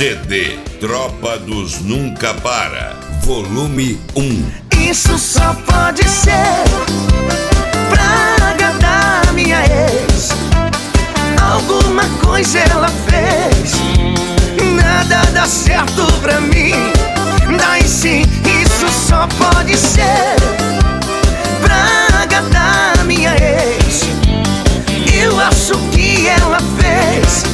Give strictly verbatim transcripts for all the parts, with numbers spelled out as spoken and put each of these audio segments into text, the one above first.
C D Tropa dos Nunca Para, volume um. Isso só pode ser praga da minha ex. Alguma coisa ela fez, nada dá certo pra mim. Daí sim, isso só pode ser praga da minha ex. Eu acho que ela fez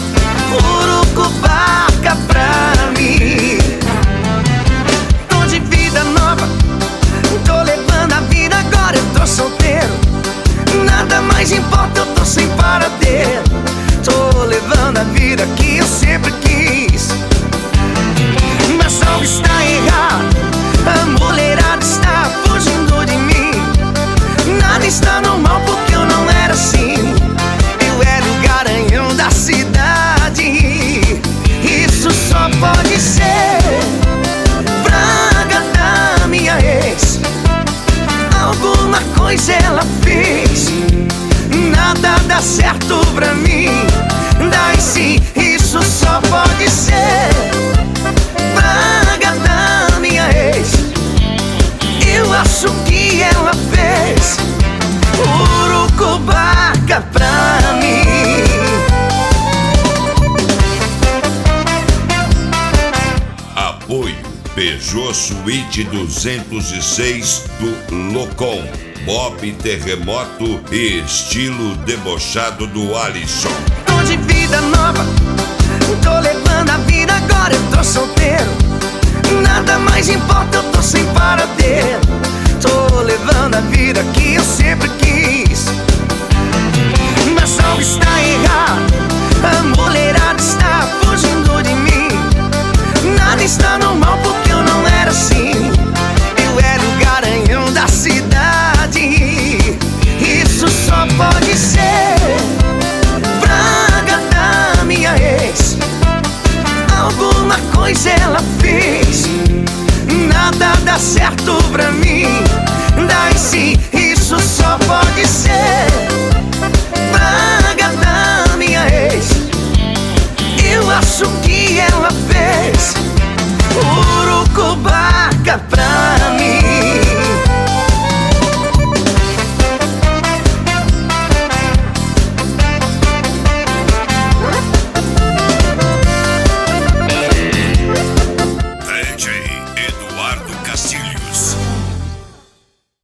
urucubaca pra mim. Tô de vida nova, tô levando a vida agora, eu tô solteiro. Nada mais importa, eu tô sem paradeiro. Tô levando a vida que eu sempre quis. Mas algo está errado, a mulherada está fugindo de mim. Nada está normal porque eu não era assim. Eu era o garanhão da cidade. Isso só pode ser praga da minha ex. Alguma coisa ela fez, nada dá certo pra mim. Daí sim, isso só pode ser praga da minha ex. Eu acho que ela fez urucubaca pra mim. Apoio Peugeot Suite duzentos e seis do Locom, Bob Terremoto e estilo debochado do Alisson. Tô de vida nova, tô levando a vida agora, eu tô solteiro. Nada mais importa, eu tô sem paradeiro. Tô levando a vida que eu sempre quis. Mas algo está errado, a mulherada está fugindo de mim. Nada está normal porque eu não era assim. Eu era o garanhão da cidade. Isso só pode ser praga da minha ex. Alguma coisa ela fez, nada dá certo pra mim. Daí sim, isso só pode ser praga da minha ex. Eu acho que ela fez urucubaca pra